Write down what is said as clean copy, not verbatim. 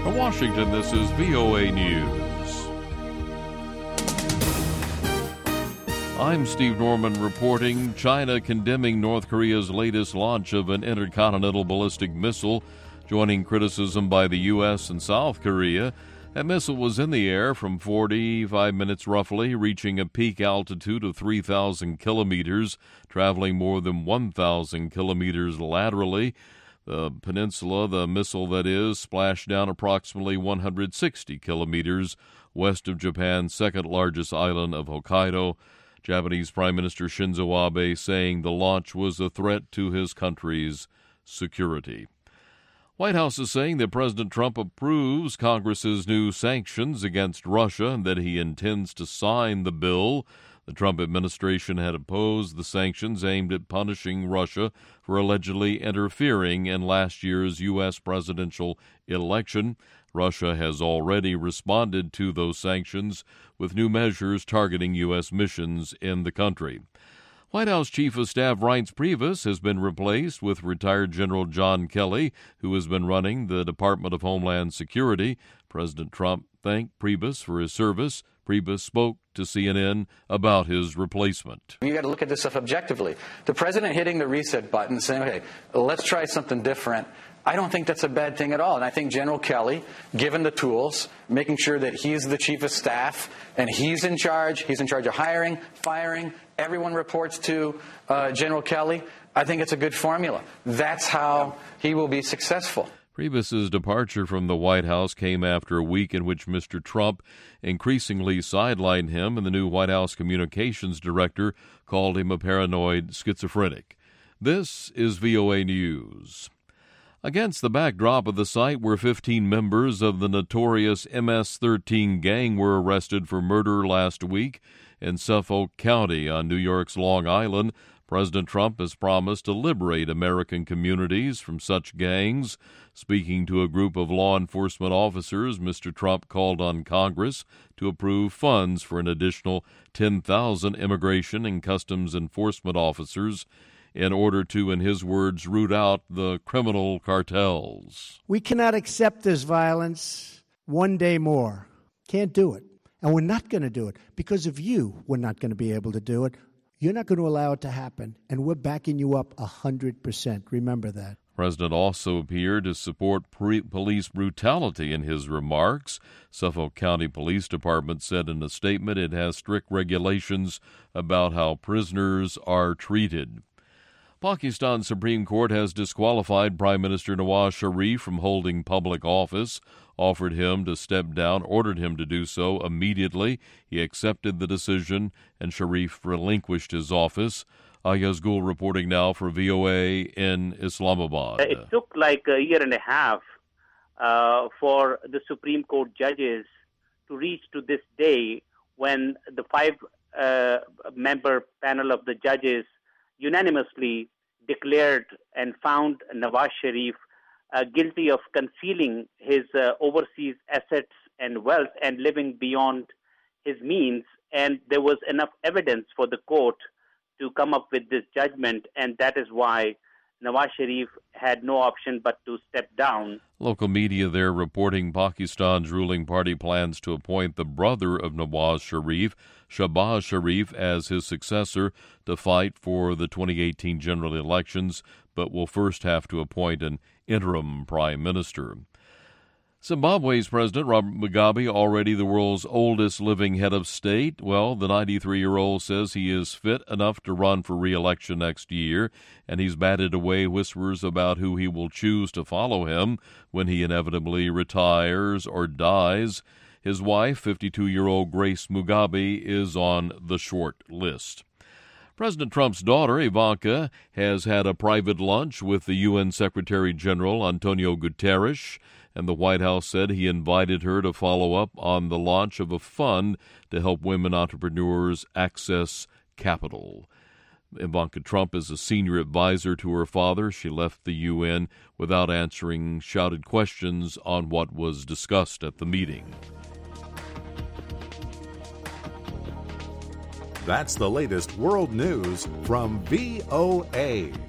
From Washington, this is VOA News. I'm Steve Norman reporting. China condemning North Korea's latest launch of an intercontinental ballistic missile, joining criticism by the U.S. and South Korea. That missile was in the air from 45 minutes roughly, reaching a peak altitude of 3,000 kilometers, traveling more than 1,000 kilometers laterally. The peninsula, the missile that is, splashed down approximately 160 kilometers west of Japan's second-largest island of Hokkaido. Japanese Prime Minister Shinzo Abe saying the launch was a threat to his country's security. White House is saying that President Trump approves Congress's new sanctions against Russia and that he intends to sign the bill. The Trump administration had opposed the sanctions aimed at punishing Russia for allegedly interfering in last year's U.S. presidential election. Russia has already responded to those sanctions with new measures targeting U.S. missions in the country. White House Chief of Staff Reince Priebus has been replaced with retired General John Kelly, who has been running the Department of Homeland Security. President Trump thanked Priebus for his service. Priebus spoke to CNN about his replacement. You got to look at this stuff objectively. The president hitting the reset button, saying, okay, let's try something different. I don't think that's a bad thing at all. And I think General Kelly, given the tools, making sure that he's the chief of staff and he's in charge of hiring, firing, everyone reports to General Kelly. I think it's a good formula. That's how he will be successful. Priebus's departure from the White House came after a week in which Mr. Trump increasingly sidelined him, and the new White House communications director called him a paranoid schizophrenic. This is VOA News. Against the backdrop of the site where 15 members of the notorious MS-13 gang were arrested for murder last week in Suffolk County on New York's Long Island, President Trump has promised to liberate American communities from such gangs. Speaking to a group of law enforcement officers, Mr. Trump called on Congress to approve funds for an additional 10,000 immigration and customs enforcement officers in order to, in his words, root out the criminal cartels. We cannot accept this violence one day more. Can't do it. And we're not going to do it. Because of you, we're not going to be able to do it. You're not going to allow it to happen. And we're backing you up 100%. Remember that. The president also appeared to support police brutality in his remarks. Suffolk County Police Department said in a statement it has strict regulations about how prisoners are treated. Pakistan's Supreme Court has disqualified Prime Minister Nawaz Sharif from holding public office, ordered him to do so immediately. He accepted the decision, and Sharif relinquished his office. Ayaz Gul reporting now for VOA in Islamabad. It took like a year and a half for the Supreme Court judges to reach to this day when the five-member panel of the judges unanimously declared and found Nawaz Sharif guilty of concealing his overseas assets and wealth and living beyond his means. And there was enough evidence for the court to come up with this judgment, and that is why Nawaz Sharif had no option but to step down. Local media there reporting Pakistan's ruling party plans to appoint the brother of Nawaz Sharif, Shahbaz Sharif, as his successor to fight for the 2018 general elections, but will first have to appoint an interim prime minister. Zimbabwe's President Robert Mugabe, already the world's oldest living head of state, well, the 93-year-old says he is fit enough to run for re-election next year, and he's batted away whispers about who he will choose to follow him when he inevitably retires or dies. His wife, 52-year-old Grace Mugabe, is on the short list. President Trump's daughter, Ivanka, has had a private lunch with the UN Secretary General Antonio Guterres, and the White House said he invited her to follow up on the launch of a fund to help women entrepreneurs access capital. Ivanka Trump is a senior advisor to her father. She left the UN without answering shouted questions on what was discussed at the meeting. That's the latest world news from VOA.